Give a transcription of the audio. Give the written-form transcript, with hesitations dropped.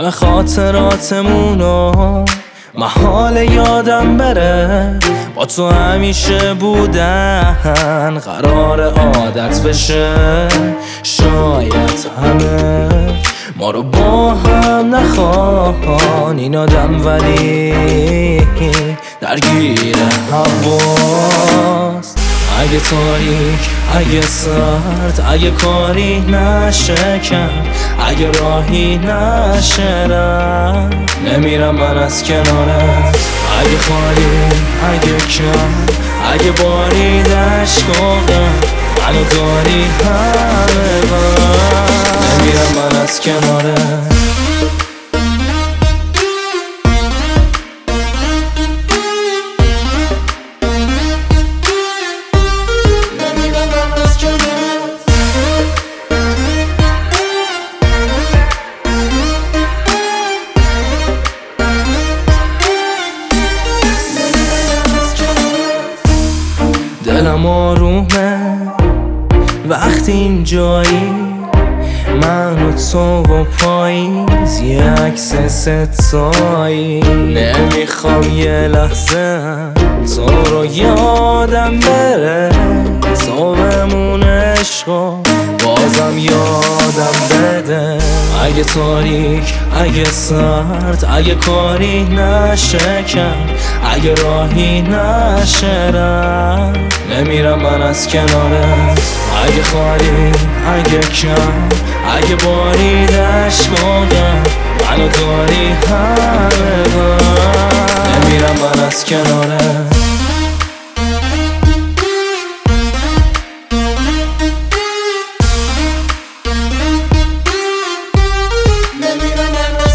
همه خاطراتمونو محال یادم بره. با تو همیشه بودن قرار عادت بشه. شاید همه ما رو با هم نخوان این آدم، ولی درگیر هواست. اگه تاریک، اگه سرد، اگه کاری نشه کرد، اگه راهی نشه رفت، نمیرم من از کنارت. اگه خالی، اگه کم، اگه باری دشکاقم، منو داری همه وقت، نمیرم من از کنارت. دلم آرومه وقتی اینجایی، من و تو و پاییز یه عکس ستایی. نمیخوام یه لحظه تو رو یادم بره، تو بمون عشقا بازم یادم بده. اگه تاریک، اگه سرد، اگه کاری نشه کرد، اگه راهی نشه رفت، نمیرم من از کنارت. اگه خالی، اگه کم، اگه باری دشکاقم، منو داری همه وقت، نمیرم من از کنارت.